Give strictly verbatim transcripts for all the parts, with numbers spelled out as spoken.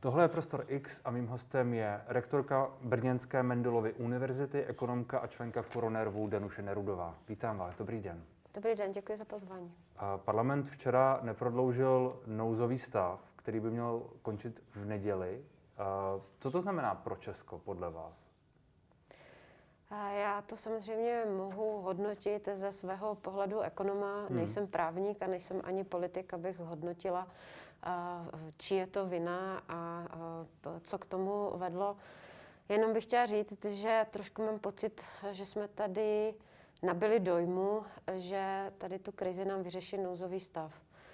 Tohle je Prostor X a mým hostem je rektorka brněnské Mendelovy univerzity, ekonomka a členka KoroNERVu Danuše Nerudová. Vítám vás, dobrý den. Dobrý den, děkuji za pozvání. Parlament včera neprodloužil nouzový stav, který by měl končit v neděli. Co to znamená pro Česko podle vás? Já to samozřejmě mohu hodnotit ze svého pohledu ekonoma. Hmm. Nejsem právník a nejsem ani politik, abych hodnotila, či je to vina a co k tomu vedlo. Jenom bych chtěla říct, že trošku mám pocit, že jsme tady nabili dojmu, že tady tu krizi nám vyřeší nouzový stav.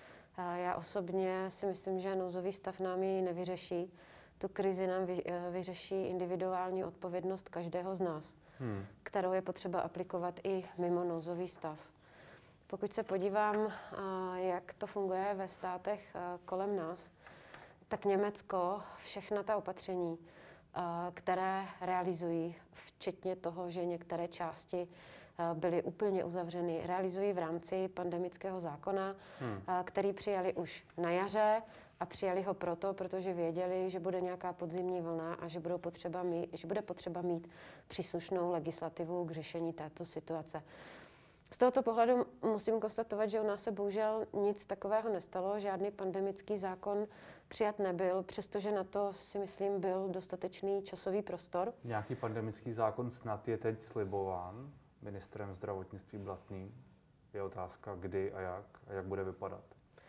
Já osobně si myslím, že nouzový stav nám ji nevyřeší. Tu krizi nám vyřeší individuální odpovědnost každého z nás, hmm. kterou je potřeba aplikovat i mimo nouzový stav. Pokud se podívám, jak to funguje ve státech kolem nás, tak Německo, všechna ta opatření, které realizují, včetně toho, že některé části byly úplně uzavřeny, realizují v rámci pandemického zákona, hmm. který přijali už na jaře a přijali ho proto, protože věděli, že bude nějaká podzimní vlna a že, budou potřeba mít, že bude potřeba mít příslušnou legislativu k řešení této situace. Z tohoto pohledu musím konstatovat, že u nás se bohužel nic takového nestalo, žádný pandemický zákon přijat nebyl, přestože na to si myslím byl dostatečný časový prostor. Nějaký pandemický zákon snad je teď slibován ministrem zdravotnictví Blatným. Je otázka, kdy a jak a jak bude vypadat.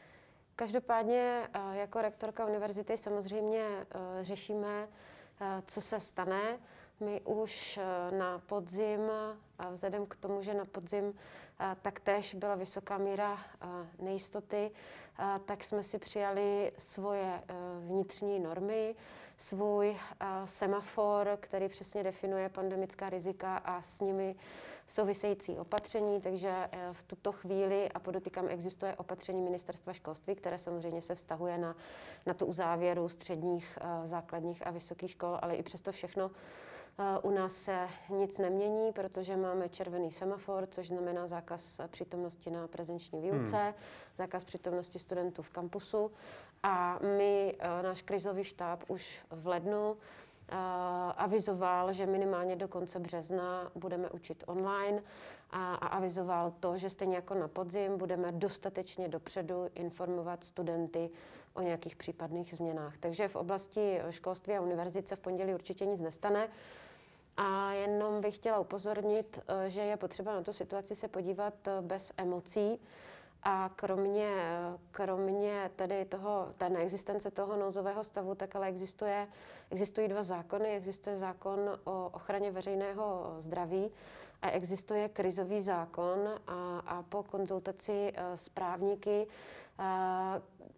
Každopádně jako rektorka univerzity samozřejmě řešíme, co se stane. My už na podzim, a vzhledem k tomu, že na podzim taktéž byla vysoká míra nejistoty, tak jsme si přijali svoje vnitřní normy, svůj semafor, který přesně definuje pandemická rizika a s nimi související opatření, takže v tuto chvíli, a podotýkám, existuje opatření Ministerstva školství, které samozřejmě se vztahuje na, na tu uzávěru středních, základních a vysokých škol, ale i přesto všechno u nás se nic nemění, protože máme červený semafor, což znamená zákaz přítomnosti na prezenční výuce, hmm. zákaz přítomnosti studentů v kampusu. A my, náš krizový štáb, už v lednu avizoval, že minimálně do konce března budeme učit online a, a avizoval to, že stejně jako na podzim budeme dostatečně dopředu informovat studenty o nějakých případných změnách. Takže v oblasti školství a univerzit se v pondělí určitě nic nestane. A jenom bych chtěla upozornit, že je potřeba na tu situaci se podívat bez emocí. A kromě, kromě tedy toho, té neexistence toho nouzového stavu, tak ale existuje, existují dva zákony. Existuje zákon o ochraně veřejného zdraví a existuje krizový zákon a, a po konzultaci s právníky a,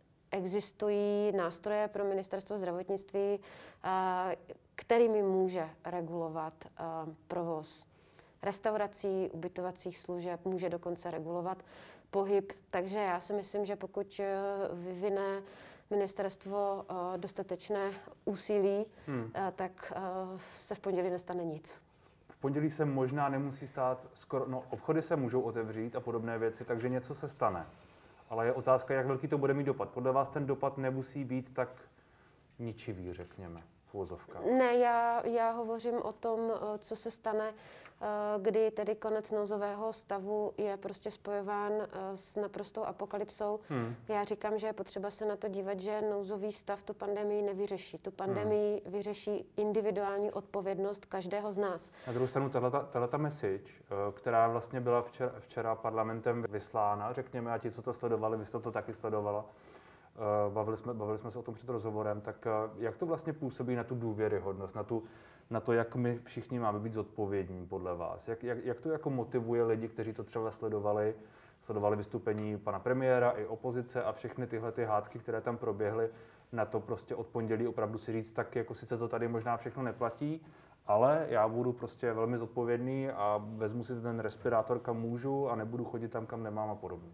existují nástroje pro ministerstvo zdravotnictví, a, kterými může regulovat a, provoz restaurací, ubytovacích služeb, může dokonce regulovat pohyb. Takže já si myslím, že pokud vyvine ministerstvo dostatečné úsilí, hmm. tak se v pondělí nestane nic. V pondělí se možná nemusí stát skoro, no obchody se můžou otevřít a podobné věci, takže něco se stane. Ale je otázka, jak velký to bude mít dopad. Podle vás ten dopad nemusí být tak ničivý, řekněme, v uvozovkách. Ne, já, já hovořím o tom, co se stane, kdy tedy konec nouzového stavu je prostě spojován s naprostou apokalypsou. Hmm. Já říkám, že je potřeba se na to dívat, že nouzový stav tu pandemii nevyřeší. Tu pandemii hmm. vyřeší individuální odpovědnost každého z nás. Na druhou stranu tato message, která vlastně byla včera, včera parlamentem vyslána, řekněme, a ti, co to sledovali, vy jste to taky sledovala, Bavili jsme, bavili jsme se o tom před rozhovorem, tak jak to vlastně působí na tu důvěryhodnost, na, tu, na to, jak my všichni máme být zodpovědní podle vás? Jak, jak, jak to jako motivuje lidi, kteří to třeba sledovali, sledovali vystoupení pana premiéra i opozice a všechny tyhle ty hádky, které tam proběhly, na to prostě od pondělí opravdu si říct, tak jako sice to tady možná všechno neplatí, ale já budu prostě velmi zodpovědný a vezmu si ten respirátor, kam můžu a nebudu chodit tam, kam nemám a podobně.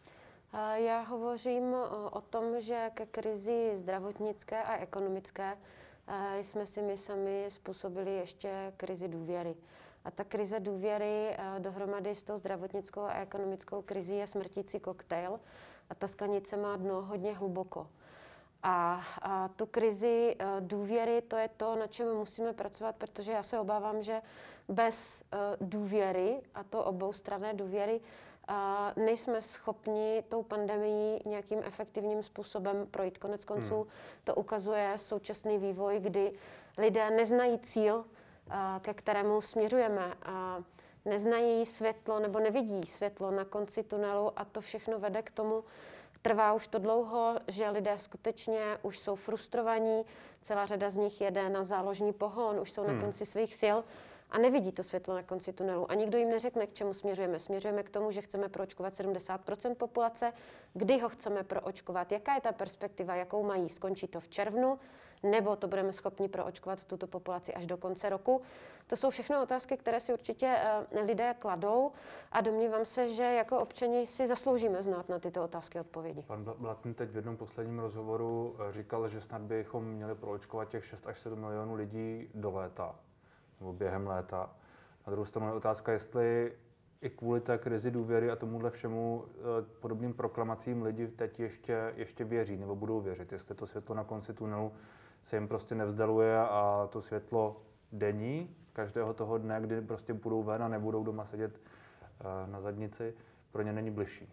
Já hovořím o tom, že ke krizi zdravotnické a ekonomické jsme si my sami způsobili ještě krizi důvěry. A ta krize důvěry dohromady s tou zdravotnickou a ekonomickou krizí je smrtící koktejl a ta sklenice má dno hodně hluboko. A, a tu krizi uh, důvěry, to je to, na čem musíme pracovat, protože já se obávám, že bez uh, důvěry, a to oboustranné důvěry, uh, nejsme schopni tou pandemií nějakým efektivním způsobem projít. Konec konců hmm. to ukazuje současný vývoj, kdy lidé neznají cíl, uh, ke kterému směřujeme. Uh, neznají světlo nebo nevidí světlo na konci tunelu a to všechno vede k tomu, trvá už to dlouho, že lidé skutečně už jsou frustrovaní, celá řada z nich jede na záložní pohon, už jsou hmm. na konci svých sil a nevidí to světlo na konci tunelu. A nikdo jim neřekne, k čemu směřujeme. Směřujeme k tomu, že chceme proočkovat sedmdesát procent populace. Kdy ho chceme proočkovat? Jaká je ta perspektiva, jakou mají? Skončí to v červnu? Nebo to budeme schopni proočkovat tuto populaci až do konce roku? To jsou všechno otázky, které si určitě uh, lidé kladou a domnívám se, že jako občani si zasloužíme znát na tyto otázky odpovědi. Pan Blatný teď v jednom posledním rozhovoru říkal, že snad bychom měli proočkovat těch šest až sedm milionů lidí do léta, nebo během léta. Na druhou stranu je otázka, jestli i kvůli té krizi důvěry a tomuhle všemu podobným proklamacím lidi teď ještě, ještě věří nebo budou věřit. Jestli to světlo na konci tunelu se jim prostě nevzdaluje a to světlo denní, každého toho dne, kdy prostě budou ven a nebudou doma sedět na zadnici, pro ně není bližší.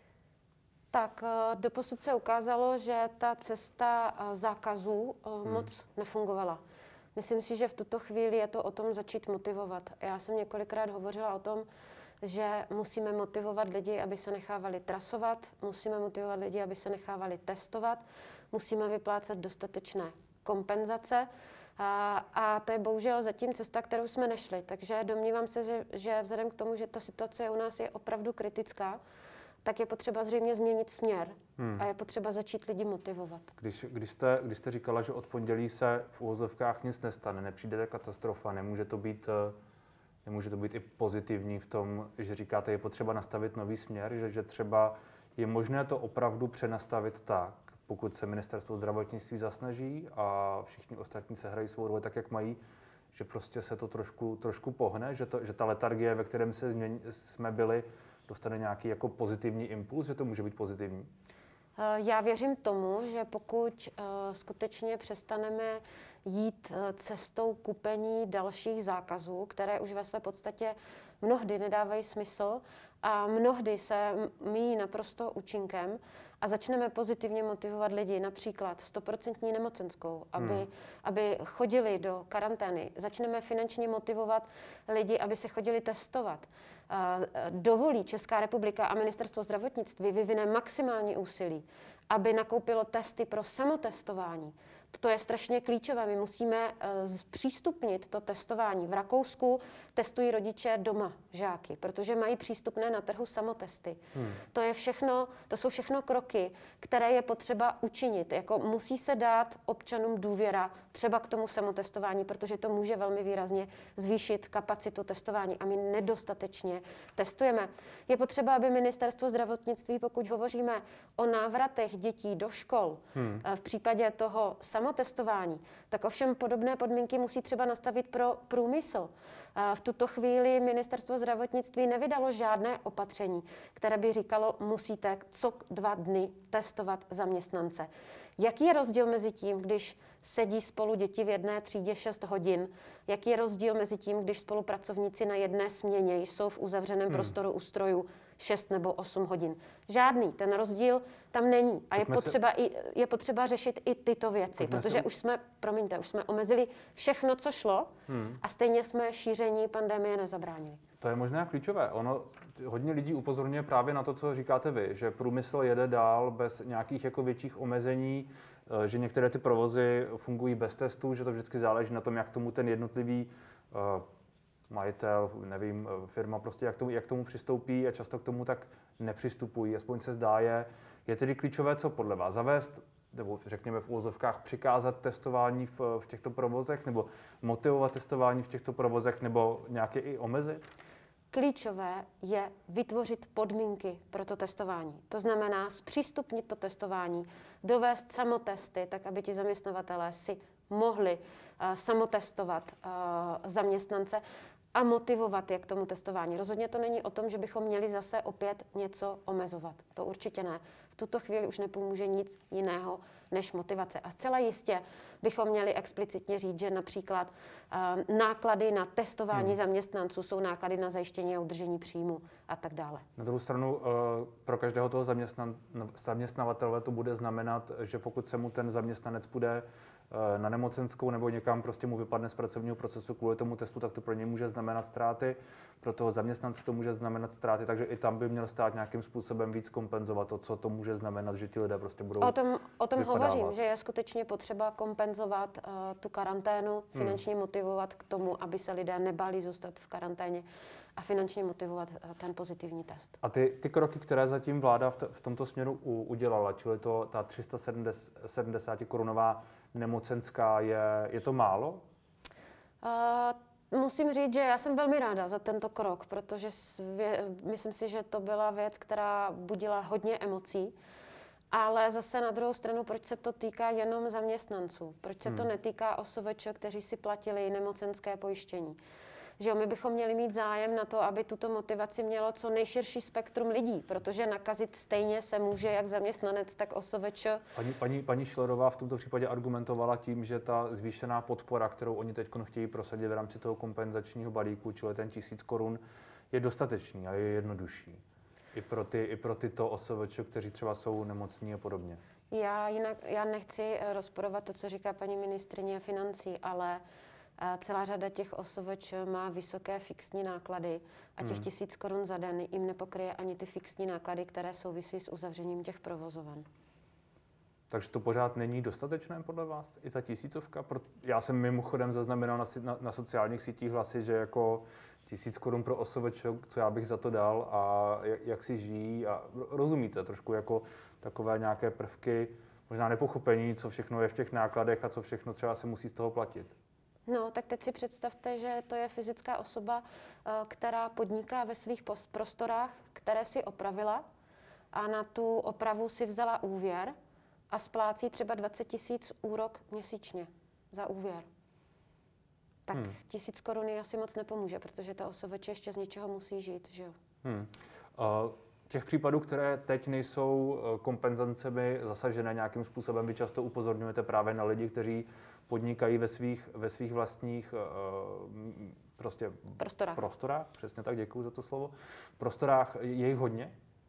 Tak doposud se ukázalo, že ta cesta zákazů hmm. moc nefungovala. Myslím si, že v tuto chvíli je to o tom začít motivovat. Já jsem několikrát hovořila o tom, že musíme motivovat lidi, aby se nechávali trasovat, musíme motivovat lidi, aby se nechávali testovat, musíme vyplácet dostatečné kompenzace a, a to je bohužel zatím cesta, kterou jsme nešli. Takže domnívám se, že, že vzhledem k tomu, že ta situace u nás je opravdu kritická, tak je potřeba zřejmě změnit směr hmm. a je potřeba začít lidi motivovat. Když, když, jste, když jste říkala, že od pondělí se v uvozovkách nic nestane, nepřijde katastrofa, nemůže to být... Nemůže to být i pozitivní v tom, že říkáte, je potřeba nastavit nový směr, že, že třeba je možné to opravdu přenastavit tak, pokud se ministerstvo zdravotnictví zasnaží a všichni ostatní se hrají svou roli tak, jak mají, že prostě se to trošku, trošku pohne, že, to, že ta letargie, ve kterém se změň, jsme byli, dostane nějaký jako pozitivní impuls, že to může být pozitivní? Já věřím tomu, že pokud uh, skutečně přestaneme jít uh, cestou kupení dalších zákazů, které už ve své podstatě mnohdy nedávají smysl a mnohdy se míjí naprosto účinkem a začneme pozitivně motivovat lidi, například stoprocentní nemocenskou, aby, hmm. aby chodili do karantény. Začneme finančně motivovat lidi, aby se chodili testovat. Dovolí Česká republika a ministerstvo zdravotnictví vyvine maximální úsilí, aby nakoupilo testy pro samotestování. To je strašně klíčové. My musíme zpřístupnit to testování. V Rakousku testují rodiče doma žáky, protože mají přístupné na trhu samotesty. Hmm. To je všechno, to jsou všechno kroky, které je potřeba učinit. Jako musí se dát občanům důvěra třeba k tomu samotestování, protože to může velmi výrazně zvýšit kapacitu testování a my nedostatečně testujeme. Je potřeba, aby ministerstvo zdravotnictví, pokud hovoříme o návratech dětí do škol, hmm. v případě toho samotestování, tak ovšem podobné podmínky musí třeba nastavit pro průmysl. V tuto chvíli ministerstvo zdravotnictví nevydalo žádné opatření, které by říkalo, musíte co dva dny testovat zaměstnance. Jaký je rozdíl mezi tím, když sedí spolu děti v jedné třídě šest hodin? Jaký je rozdíl mezi tím, když spolupracovníci na jedné směně jsou v uzavřeném hmm. prostoru u strojů šest nebo osm hodin? Žádný. Ten rozdíl tam není. A je potřeba, se... i, je potřeba řešit i tyto věci, Pojďme protože se... už jsme, promiňte, už jsme omezili všechno, co šlo hmm. a stejně jsme šíření pandemie nezabránili. To je možná klíčové. Ono, hodně lidí upozorňuje právě na to, co říkáte vy, že průmysl jede dál bez nějakých jako větších omezení, že některé ty provozy fungují bez testů, že to vždycky záleží na tom, jak tomu ten jednotlivý uh, majitel, nevím, firma prostě jak tomu, jak tomu přistoupí a často k tomu tak nepřistupují, aspoň se zdá je. Je tedy klíčové, co podle vás zavést, nebo řekněme v úvozovkách přikázat testování v, v těchto provozech, nebo motivovat testování v těchto provozech, nebo nějaké i omezit? Klíčové je vytvořit podmínky pro to testování. To znamená zpřístupnit to testování, dovést samotesty, tak aby ti zaměstnavatelé si mohli uh, samotestovat uh, zaměstnance a motivovat je k tomu testování. Rozhodně to není o tom, že bychom měli zase opět něco omezovat. To určitě ne. V tuto chvíli už nepomůže nic jiného než motivace. A zcela jistě bychom měli explicitně říct, že například uh, náklady na testování hmm. zaměstnanců jsou náklady na zajištění a udržení příjmu a tak dále. Na druhou stranu, uh, pro každého toho zaměstnan- zaměstnavatele to bude znamenat, že pokud se mu ten zaměstnanec bude na nemocenskou nebo někam prostě mu vypadne z pracovního procesu kvůli tomu testu, tak to pro něj může znamenat ztráty, pro toho zaměstnance to může znamenat ztráty, takže i tam by měl stát nějakým způsobem víc kompenzovat to, co to může znamenat, že ti lidé prostě budou O tom, o tom vypadávat. hovořím, že je skutečně potřeba kompenzovat uh, tu karanténu, finančně hmm. motivovat k tomu, aby se lidé nebáli zůstat v karanténě a finančně motivovat uh, ten pozitivní test. A ty, ty kroky, které zatím vláda v, t- v tomto směru u, udělala, čili to ta tři sta sedmdesát korunová nemocenská, je, je to málo? Uh, musím říct, že já jsem velmi ráda za tento krok, protože svě, myslím si, že to byla věc, která budila hodně emocí. Ale zase na druhou stranu, proč se to týká jenom zaměstnanců? Proč se hmm. to netýká O S V Č, kteří si platili nemocenské pojištění? Že jo, my bychom měli mít zájem na to, aby tuto motivaci mělo co nejširší spektrum lidí, protože nakazit stejně se může jak zaměstnanec, tak O S V Č. Paní, paní, paní Schillerová v tomto případě argumentovala tím, že ta zvýšená podpora, kterou oni teď chtějí prosadit v rámci toho kompenzačního balíku, čili ten tisíc korun, je dostatečný a je jednodušší. I pro, ty, i pro tyto O S V Č, kteří třeba jsou nemocní a podobně. Já jinak já nechci rozporovat to, co říká paní ministryně financí, ale celá řada těch O S V Č má vysoké fixní náklady a těch hmm. tisíc korun za den jim nepokryje ani ty fixní náklady, které souvisí s uzavřením těch provozoven. Takže to pořád není dostatečné podle vás, i ta tisícovka? Já jsem mimochodem zaznamenal na, na, na sociálních sítích hlasy, že jako tisíc korun pro O S V Č, co já bych za to dal a jak, jak si žijí. A rozumíte trošku jako takové nějaké prvky, možná nepochopení, co všechno je v těch nákladech a co všechno třeba se musí z toho platit. No, tak teď si představte, že to je fyzická osoba, která podniká ve svých prostorách, které si opravila a na tu opravu si vzala úvěr a splácí třeba dvacet tisíc úrok měsíčně za úvěr. Tak hmm. tisíc korun asi moc nepomůže, protože ta O S V Č ještě z něčeho musí žít, že jo? Hmm. Uh, těch případů, které teď nejsou kompenzacemi zasažené nějakým způsobem, vy často upozorňujete právě na lidi, kteří podnikají ve svých, ve svých vlastních uh, prostě prostorách. prostorách. Přesně tak, děkuji za to slovo. Prostorách je jich hodně?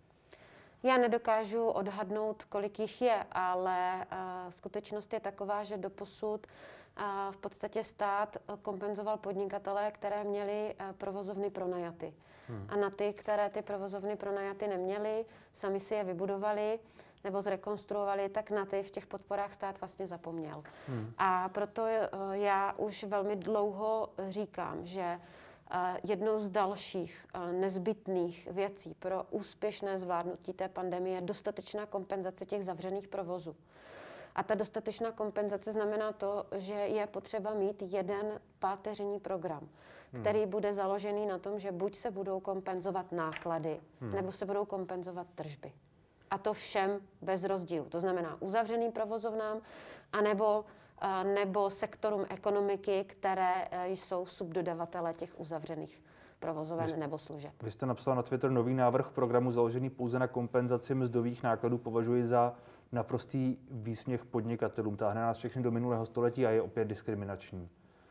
Já nedokážu odhadnout, kolik jich je, ale uh, skutečnost je taková, že doposud uh, v podstatě stát kompenzoval podnikatele, které měli uh, provozovny pronajaty. Hmm. A na ty, které ty provozovny pronajaty neměly, sami si je vybudovali nebo zrekonstruovali, tak na ty v těch podporách stát vlastně zapomněl. Hmm. A proto uh, já už velmi dlouho říkám, že uh, jednou z dalších uh, nezbytných věcí pro úspěšné zvládnutí té pandemie je dostatečná kompenzace těch zavřených provozů. A ta dostatečná kompenzace znamená to, že je potřeba mít jeden páteřní program, hmm. který bude založený na tom, že buď se budou kompenzovat náklady, hmm. nebo se budou kompenzovat tržby. A to všem bez rozdílu. To znamená uzavřeným provozovnám, anebo, nebo sektorům ekonomiky, které jsou subdodavatele těch uzavřených provozoven vy, nebo služeb. Vy jste napsal na Twitter nový návrh programu založený pouze na kompenzaci mzdových nákladů. Považuji za naprostý výsměch podnikatelům. Táhne nás všechny do minulého století a je opět diskriminační.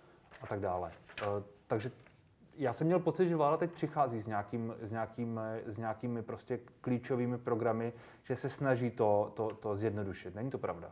A tak dále. E, takže já jsem měl pocit, že vláda teď přichází s, nějakým, s, nějakým, s nějakými prostě klíčovými programy, že se snaží to, to, to zjednodušit. Není to pravda?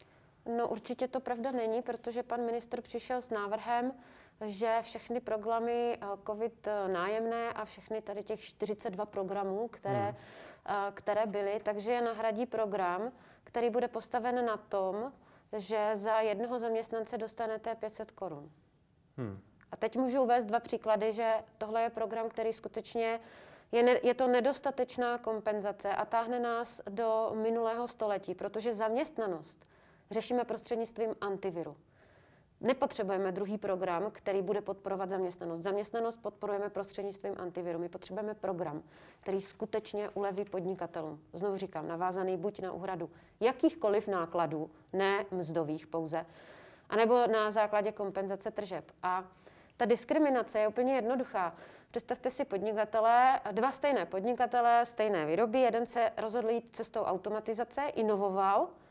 No určitě to pravda není, protože pan ministr přišel s návrhem, že všechny programy COVID nájemné a všechny tady těch čtyřicet dva programů, které, hmm. které byly, takže je nahradí program, který bude postaven na tom, že za jednoho zaměstnance dostanete pět set korun. Hmm. A teď můžu uvést dva příklady, že tohle je program, který skutečně je, ne, je to nedostatečná kompenzace a táhne nás do minulého století, protože zaměstnanost řešíme prostřednictvím antiviru. Nepotřebujeme druhý program, který bude podporovat zaměstnanost. Zaměstnanost podporujeme prostřednictvím antiviru. My potřebujeme program, který skutečně uleví podnikatelům. Znovu říkám, navázaný buď na úhradu jakýchkoliv nákladů, ne mzdových pouze, anebo na základě kompenzace tržeb. A ta diskriminace je úplně jednoduchá. Představte si podnikatele, dva stejné podnikatele, stejné výroby. Jeden se rozhodl jít cestou automatizace, inovoval,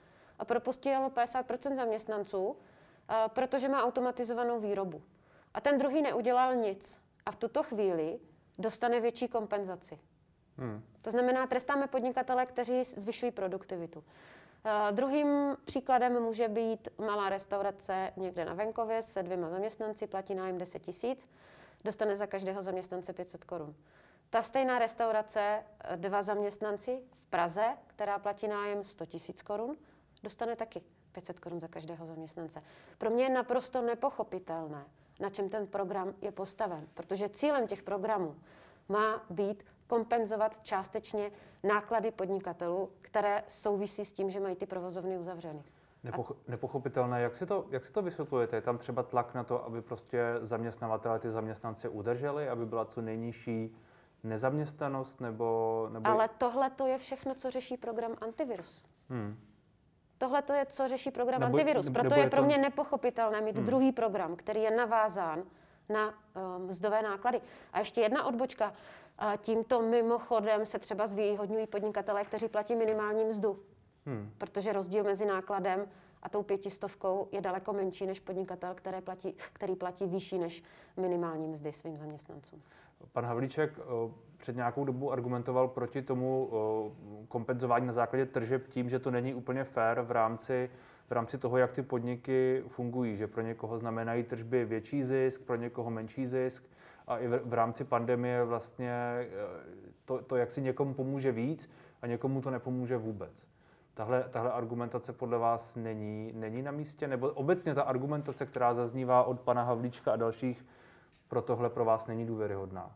a propustilo padesát procent zaměstnanců, protože má automatizovanou výrobu. A ten druhý neudělal nic. A v tuto chvíli dostane větší kompenzaci. Hmm. To znamená, trestáme podnikatele, kteří zvyšují produktivitu. Uh, druhým příkladem může být malá restaurace někde na venkově se dvěma zaměstnanci, platí nájem deset tisíc, dostane za každého zaměstnance pět set korun. Ta stejná restaurace, dva zaměstnanci v Praze, která platí nájem sto tisíc korun, dostane taky pět set korun za každého zaměstnance. Pro mě je naprosto nepochopitelné, na čem ten program je postaven, protože cílem těch programů má být kompenzovat částečně náklady podnikatelů, které souvisí s tím, že mají ty provozovny uzavřeny. Nepoch- nepochopitelné, jak si, to, jak si to vysvětlujete? Je tam třeba tlak na to, aby prostě zaměstnavatele ty zaměstnance udrželi, aby byla co nejnižší nezaměstnanost, nebo... nebo... Ale tohle to je všechno, co řeší program Antivirus. Hmm. Tohle to je, co řeší program nebo, Antivirus. Proto nebo je, je pro mě to... nepochopitelné mít hmm. druhý program, který je navázán na um, mzdové náklady. A ještě jedna odbočka. A tímto mimochodem se třeba zvýhodňují podnikatelé, kteří platí minimální mzdu. Hmm. Protože rozdíl mezi nákladem a tou pětistovkou je daleko menší než podnikatel, který platí, který platí vyšší než minimální mzdy svým zaměstnancům. Pan Havlíček před nějakou dobou argumentoval proti tomu kompenzování na základě tržeb tím, že to není úplně fair v rámci, v rámci toho, jak ty podniky fungují, že pro někoho znamenají tržby větší zisk, pro někoho menší zisk a i v rámci pandemie vlastně to, to jak si někomu pomůže víc a někomu to nepomůže vůbec. Tahle, tahle argumentace podle vás není, není na místě? Nebo obecně ta argumentace, která zaznívá od pana Havlíčka a dalších, pro tohle pro vás není důvěryhodná?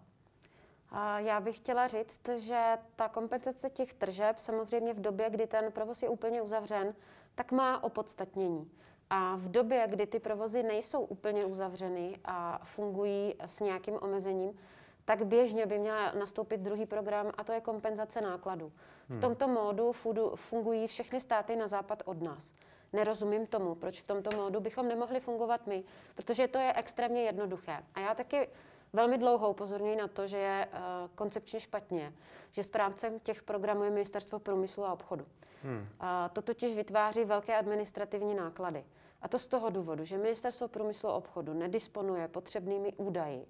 A já bych chtěla říct, že ta kompenzace těch tržeb samozřejmě v době, kdy ten provoz je úplně uzavřen, tak má opodstatnění. A v době, kdy ty provozy nejsou úplně uzavřeny a fungují s nějakým omezením, tak běžně by měl nastoupit druhý program a to je kompenzace nákladů. V tomto módu fungují všechny státy na západ od nás. Nerozumím tomu, proč v tomto módu bychom nemohli fungovat my, protože to je extrémně jednoduché. A já taky velmi dlouho upozorňuji na to, že je uh, koncepčně špatně, že správcem těch programů je Ministerstvo průmyslu a obchodu. Hmm. Uh, to totiž vytváří velké administrativní náklady. A to z toho důvodu, že Ministerstvo průmyslu a obchodu nedisponuje potřebnými údaji,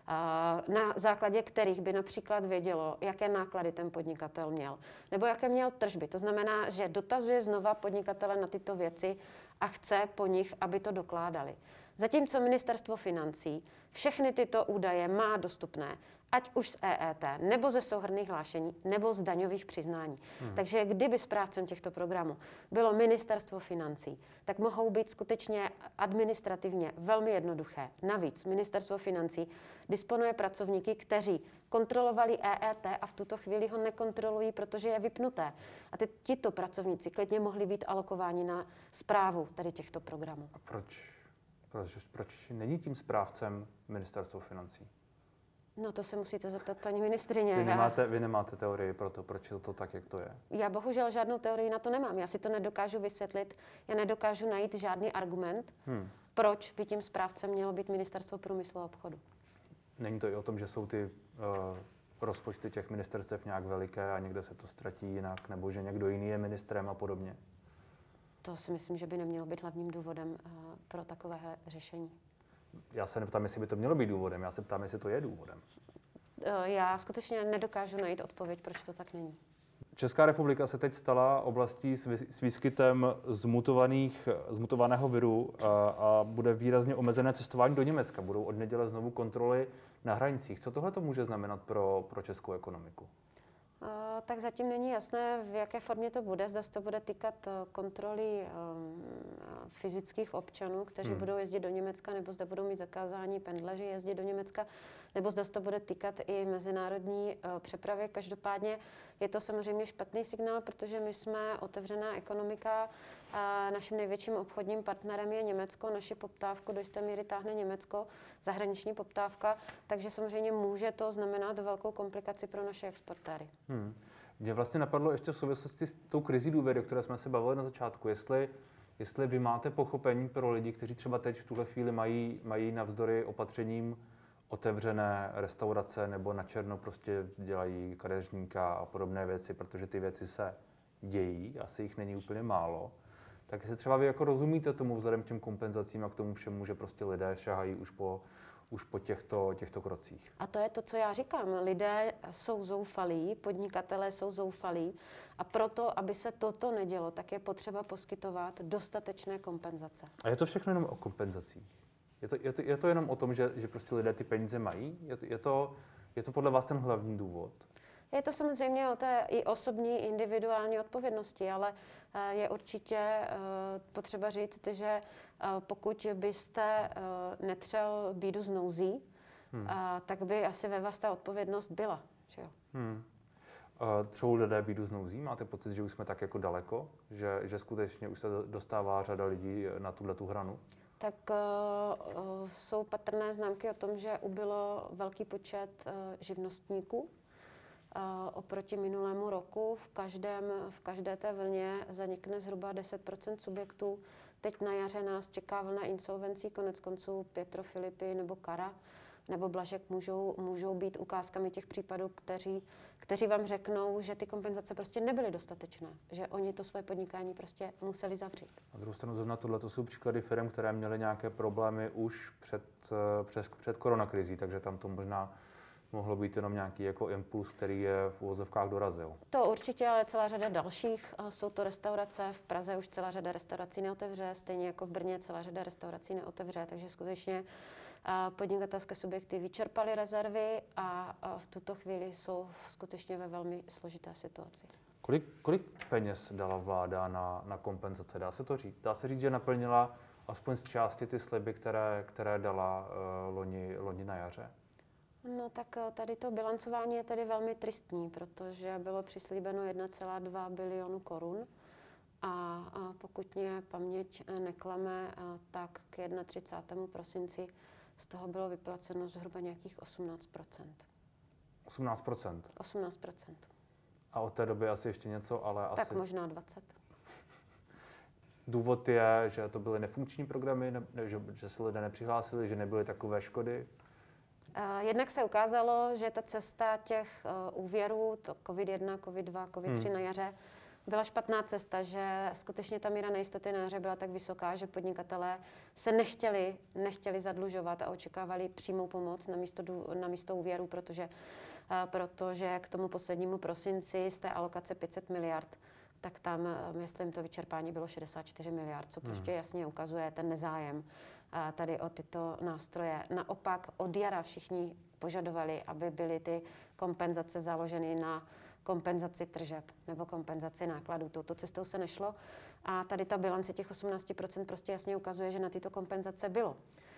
na základě kterých by například vědělo, jaké náklady ten podnikatel měl, nebo jaké měl tržby. To znamená, že dotazuje znova podnikatele na tyto věci a chce po nich, aby to dokládali. Zatímco Ministerstvo financí všechny tyto údaje má dostupné, ať už z E E T, nebo ze souhrnných hlášení, nebo z daňových přiznání. Hmm. Takže kdyby správcem těchto programů bylo Ministerstvo financí, tak mohou být skutečně administrativně velmi jednoduché. Navíc Ministerstvo financí disponuje pracovníky, kteří kontrolovali E E T a v tuto chvíli ho nekontrolují, protože je vypnuté. A teď tito pracovníci klidně mohli být alokováni na správu tady těchto programů. A proč, proč, proč není tím správcem Ministerstvo financí? No to se musíte zeptat paní ministryně. Vy nemáte, vy nemáte teorii pro to, proč je to tak, jak to je? Já bohužel žádnou teorii na to nemám. Já si to nedokážu vysvětlit. Já nedokážu najít žádný argument, hmm. proč by tím správcem mělo být Ministerstvo průmyslu a obchodu. Není to i o tom, že jsou ty uh, rozpočty těch ministerstev nějak veliké a někde se to ztratí jinak, nebo že někdo jiný je ministrem a podobně? To si myslím, že by nemělo být hlavním důvodem uh, pro takové řešení. Já se neptám, jestli by to mělo být důvodem, já se ptám, jestli to je důvodem. Já skutečně nedokážu najít odpověď, proč to tak není. Česká republika se teď stala oblastí s výskytem zmutovaných, zmutovaného viru a, a bude výrazně omezené cestování do Německa. Budou od neděle znovu kontroly na hranicích. Co tohle to může znamenat pro, pro českou ekonomiku? Uh, tak zatím není jasné, v jaké formě to bude. Zda se to bude týkat uh, kontroly um, fyzických občanů, kteří hmm. budou jezdit do Německa, nebo zda budou mít zakázání pendleři jezdit do Německa, nebo zda se to bude týkat i mezinárodní uh, přepravy. Každopádně je to samozřejmě špatný signál, protože my jsme otevřená ekonomika a naším největším obchodním partnerem je Německo. Naši poptávku do jisté míry táhne Německo, zahraniční poptávka, takže samozřejmě může to znamenat velkou komplikaci pro naše exportéry. Hmm. Mě vlastně napadlo ještě v souvislosti s tou krizí důvěry, o které jsme se bavili na začátku, jestli, jestli vy máte pochopení pro lidi, kteří třeba teď v tuhle chvíli mají, mají navzdory opatřením otevřené restaurace nebo na černo prostě dělají kadeřníka a podobné věci, protože ty věci se dějí, asi jich není úplně málo. Tak jestli třeba vy jako rozumíte tomu vzhledem k těm kompenzacím a k tomu všemu, že prostě lidé šahají už po, už po těchto, těchto krocích. A to je to, co já říkám. Lidé jsou zoufalí, podnikatelé jsou zoufalí a proto, aby se toto nedělo, tak je potřeba poskytovat dostatečné kompenzace. A je to všechno jenom o kompenzacích? Je to, je to, je to jenom o tom, že, že prostě lidé ty peníze mají? Je to, je, to, je to podle vás ten hlavní důvod? Je to samozřejmě o té i osobní, individuální odpovědnosti, ale je určitě potřeba říct, že pokud byste netřel bídu z nouzí, hmm. tak by asi ve vás ta odpovědnost byla. Že jo? Hmm. Třou lidé bídu z nouzí? Máte pocit, že už jsme tak jako daleko? Že, že skutečně už se dostává řada lidí na tuhletu hranu? Tak uh, jsou patrné známky o tom, že ubylo velký počet uh, živnostníků. Uh, oproti minulému roku v, každém, v každé té vlně zanikne zhruba deset procent subjektů. Teď na jaře nás čeká vlna insolvencí, konec konců Pietro Filippi nebo Kara nebo Blažek můžou, můžou být ukázkami těch případů, kteří, kteří vám řeknou, že ty kompenzace prostě nebyly dostatečné, že oni to svoje podnikání prostě museli zavřít. Na druhou stranu zrovna tohle to jsou příklady firm, které měly nějaké problémy už před, před, před koronakrizí, takže tam to možná mohlo být jenom nějaký jako impuls, který je v uvozovkách dorazil. To určitě, ale celá řada dalších. Jsou to restaurace. V Praze už celá řada restaurací neotevře, stejně jako v Brně celá řada restaurací neotevře, takže skutečně podnikatelské subjekty vyčerpaly rezervy a v tuto chvíli jsou skutečně ve velmi složité situaci. Kolik, kolik peněz dala vláda na, na kompenzace? Dá se to říct? Dá se říct, že naplnila aspoň z části ty sliby, které, které dala uh, loni, loni na jaře? No tak tady to bilancování je tedy velmi tristní, protože bylo přislíbeno jedna celá dva bilionu korun a, a pokud mě paměť neklame, tak k třicátému prvnímu prosinci z toho bylo vyplaceno zhruba nějakých osmnáct procent. osmnáct procent? osmnáct procent. A od té doby asi ještě něco, ale tak asi... možná dvacet. Důvod je, že to byly nefunkční programy, ne, že, že se lidé nepřihlásili, že nebyly takové škody? Jednak se ukázalo, že ta cesta těch uh, úvěrů, to COVID jedna, COVID dva, COVID tři hmm. na jaře, byla špatná cesta, že skutečně ta míra nejistoty na jaře byla tak vysoká, že podnikatelé se nechtěli, nechtěli zadlužovat a očekávali přímou pomoc na místo, na místo úvěru, protože, uh, protože k tomu poslednímu prosinci z té alokace pět set miliard, tak tam, uh, myslím, to vyčerpání bylo šedesát čtyři miliard, co prostě hmm. jasně ukazuje ten nezájem tady o tyto nástroje. Naopak od jara všichni požadovali, aby byly ty kompenzace založeny na kompenzaci tržeb nebo kompenzaci nákladů. Touto cestou se nešlo a tady ta bilance těch osmnáct procent prostě jasně ukazuje, že na tyto kompenzace bylo.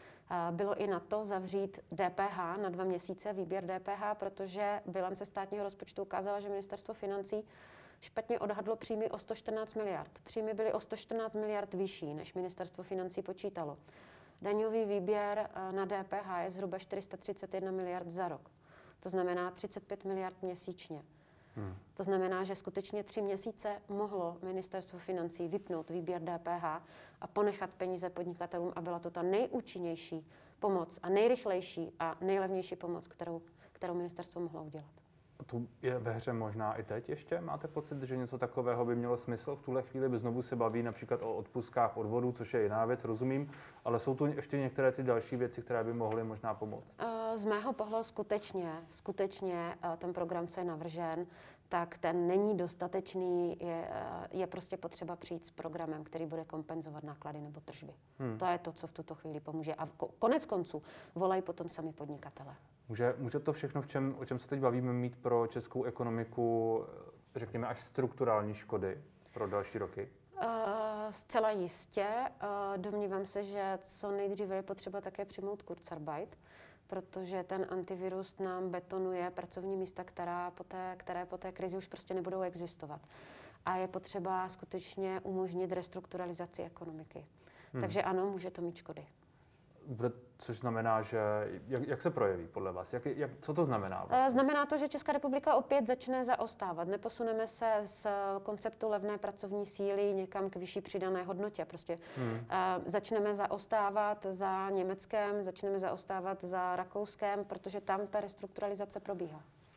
Bylo i na to zavřít D P H na dva měsíce, výběr D P H, protože bilance státního rozpočtu ukázala, že ministerstvo financí špatně odhadlo příjmy o sto čtrnáct miliard. Příjmy byly o sto čtrnáct miliard vyšší, než ministerstvo financí počítalo. Daňový výběr na D P H je zhruba čtyři sta třicet jedna miliard za rok. To znamená třicet pět miliard měsíčně. Hmm. To znamená, že skutečně tři měsíce mohlo ministerstvo financí vypnout výběr D P H a ponechat peníze podnikatelům a byla to ta nejúčinnější pomoc a nejrychlejší a nejlevnější pomoc, kterou, kterou ministerstvo mohlo udělat. To je ve hře možná i teď ještě? Máte pocit, že něco takového by mělo smysl v tuhle chvíli? By znovu se baví například o odpustkách odvodů, což je jiná věc, rozumím, ale jsou tu ještě některé ty další věci, které by mohly možná pomoct? Z mého pohledu skutečně, skutečně ten program, co je navržen, tak ten není dostatečný, je, je prostě potřeba přijít s programem, který bude kompenzovat náklady nebo tržby. Hmm. To je to, co v tuto chvíli pomůže. A konec konců volají potom sami podnikatelé. Může, může to všechno, v čem, o čem se teď bavíme, mít pro českou ekonomiku, řekněme, až strukturální škody pro další roky? Uh, zcela jistě. Uh, domnívám se, že co nejdříve je potřeba také přijmout Kurzarbeit, protože ten antivirus nám betonuje pracovní místa, která po té, které po té krizi už prostě nebudou existovat. A je potřeba skutečně umožnit restrukturalizaci ekonomiky. Hmm. Takže ano, může to mít škody. Bude, což znamená, že jak, jak se projeví podle vás? Jak, jak, co to znamená? Vlastně? Znamená to, že Česká republika opět začne zaostávat. Neposuneme se z konceptu levné pracovní síly někam k vyšší přidané hodnotě. Prostě hmm. uh, začneme zaostávat za Německem, začneme zaostávat za Rakouskem, protože tam ta restrukturalizace probíhá.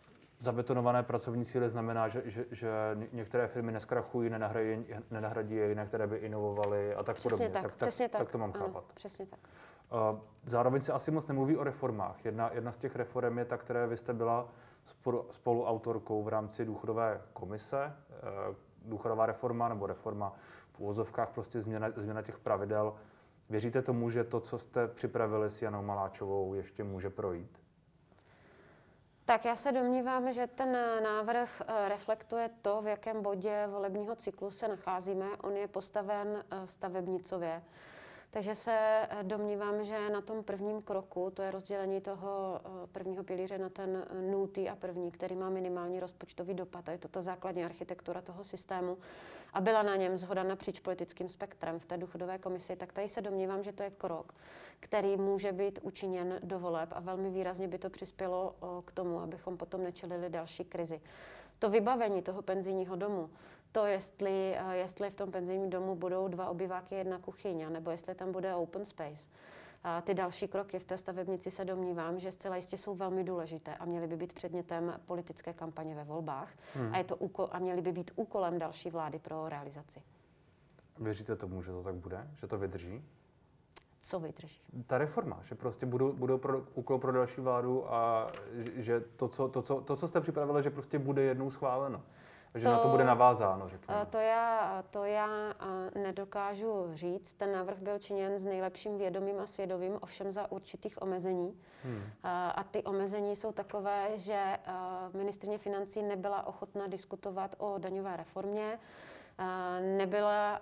zabetonované pracovní síly znamená, že, že, že některé firmy neskrachují, nenahradí, nenahradí je jiné, které by inovovaly a tak přesně podobně. Tak, tak, přesně tak, tak, tak to mám ano, chápat. Přesně tak. Zároveň se asi moc nemluví o reformách. Jedna, jedna z těch reform je ta, které vy jste byla spolu, spoluautorkou v rámci důchodové komise. Důchodová reforma nebo reforma v úvozovkách, prostě změna, změna těch pravidel. Věříte tomu, že to, co jste připravili s Janou Maláčovou, ještě může projít? Tak já se domnívám, že ten návrh reflektuje to, v jakém bodě volebního cyklu se nacházíme. On je postaven stavebnicově. Takže se domnívám, že na tom prvním kroku, to je rozdělení toho prvního pilíře na ten nultý a první, který má minimální rozpočtový dopad, a je to ta základní architektura toho systému, a byla na něm shoda napříč politickým spektrem v té důchodové komisi, tak tady se domnívám, že to je krok, který může být učiněn do voleb a velmi výrazně by to přispělo k tomu, abychom potom nečelili další krizi. To vybavení toho penzijního domu, to, jestli, jestli v tom penzijním domu budou dva obyváky, jedna kuchyně, nebo jestli tam bude open space. A ty další kroky v té stavebnici se domnívám, že zcela jistě jsou velmi důležité a měly by být předmětem politické kampaně ve volbách hmm. a, je to úkol, a měly by být úkolem další vlády pro realizaci. Věříte tomu, že to tak bude? Že to vydrží? Co vydrží? Ta reforma, že prostě budou, budou pro, úkol pro další vládu a že to co, to, co, to, co jste připravili, že prostě bude jednou schváleno. Že to, na to bude navázáno, řekněme. To já, to já nedokážu říct. Ten návrh byl činěn s nejlepším vědomím a svědomím, ovšem za určitých omezení. Hmm. A ty omezení jsou takové, že ministryně financí nebyla ochotna diskutovat o daňové reformě. Nebyla,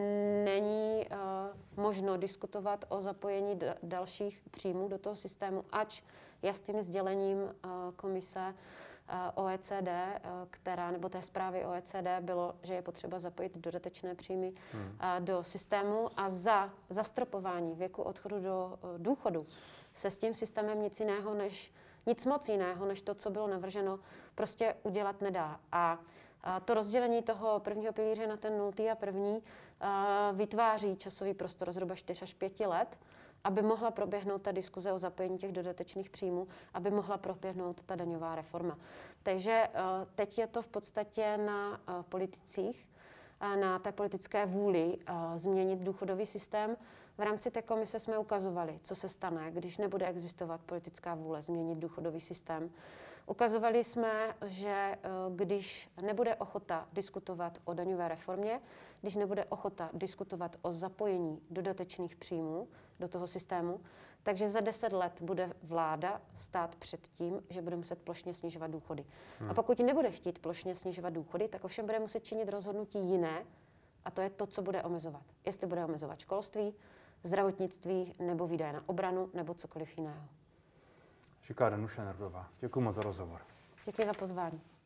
není možno diskutovat o zapojení dalších příjmů do toho systému, ač jasným sdělením komise O E C D, která, nebo té zprávy O E C D bylo, že je potřeba zapojit dodatečné příjmy hmm. do systému a za zastropování věku odchodu do důchodu se s tím systémem nic jiného než, nic moc jiného, než to, co bylo navrženo, prostě udělat nedá. A to rozdělení toho prvního pilíře na ten nultý a první vytváří časový prostor zhruba čtyři až pět let, aby mohla proběhnout ta diskuze o zapojení těch dodatečných příjmů, aby mohla proběhnout ta daňová reforma. Takže teď je to v podstatě na politicích, na té politické vůli změnit důchodový systém. V rámci té komise jsme ukazovali, co se stane, když nebude existovat politická vůle změnit důchodový systém. Ukazovali jsme, že když nebude ochota diskutovat o daňové reformě, když nebude ochota diskutovat o zapojení dodatečných příjmů do toho systému, takže za deset let bude vláda stát před tím, že bude muset plošně snižovat důchody. Hmm. A pokud nebude chtít plošně snižovat důchody, tak ovšem bude muset činit rozhodnutí jiné, a to je to, co bude omezovat. Jestli bude omezovat školství, zdravotnictví, nebo výdaje na obranu, nebo cokoliv jiného. Říká Danuše Nerudová. Děkuji moc za rozhovor. Děkuji za pozvání.